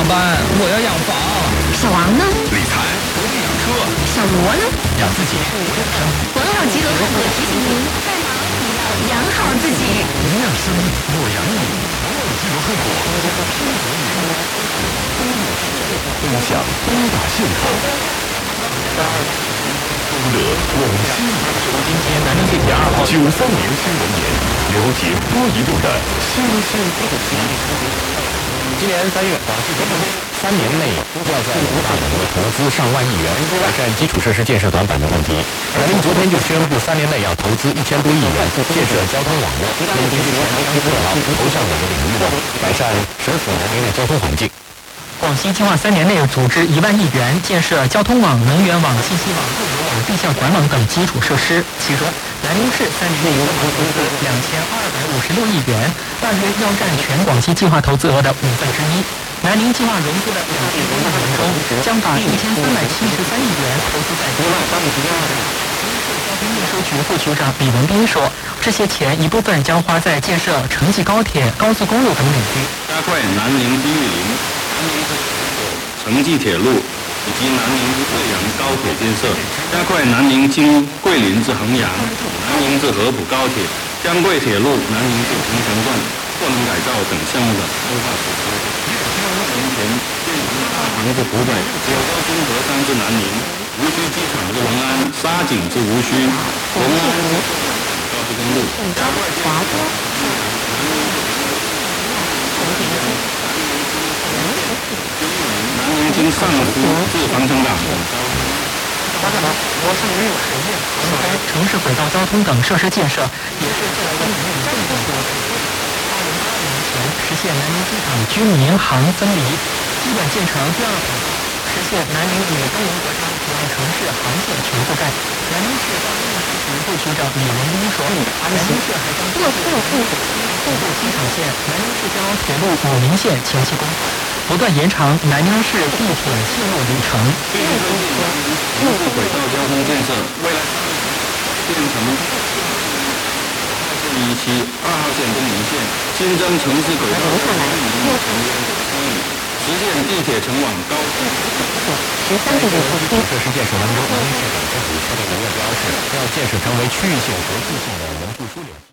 班，我要养房。 小王呢？ 理财，我得养车。 小罗呢？ 养自己。 广场集合后，我提醒您，在忙你要养好自己。 你养生，我养你，记住后果。分享东大现场。功德广西。 今天南宁地铁2号 93年新闻年，了解多一路的新鲜好奇。 今年3月，广西政府3年内要在5大领域投资上万亿元，改善基础设施建设短板的问题。南宁昨天就宣布，3年内要投资1000多亿元建设交通网络，并根据全国特劳投向5个领域的改善省府南宁的交通环境。 广西计划3年内组织1万亿元建设交通网、能源网、信息网、物流网、地下管网等基础设施。其中，南宁市3年内计划投资2256亿元，大约要占全广西计划投资额的1/5。南宁计划融资的2000多亿元中，将把1373亿元投资在交通运输局副局长李文斌说，这些钱一部分将花在建设城际高铁、高速公路等领域， 加快南宁低玉林、南宁至城际铁路以及南宁至贵阳高铁建设，加快南宁经桂林至衡阳、南宁至合浦高铁、江桂铁路南宁至平城段货能改造等项目的优化实施。2年前建成大塘至湖北、九高中河山至南宁、无锡机场至文安、沙井至无锡、文安高速公路，加快华东。南宁经上湖至防城港城市轨道交通等设施建设也是在3年内重点工作。2020年前实现南宁机场居民航分离，基本建成第2步，实现南宁与东营国家主要城市航线全覆盖。南宁市交通运输局副局长李文斌说，南宁市还将继续后部机场线、南宁市郊铁路武宁线前期工作，不断延长南宁市地铁线路里程。 陆路轨道交通建设，未来建成1期2号线东宁线，新增城市轨道交通实现地铁城网高速。 13个月后期设施建设当中，南宁市政府确定的目标是要建设成为区域性、国际性的人副枢纽。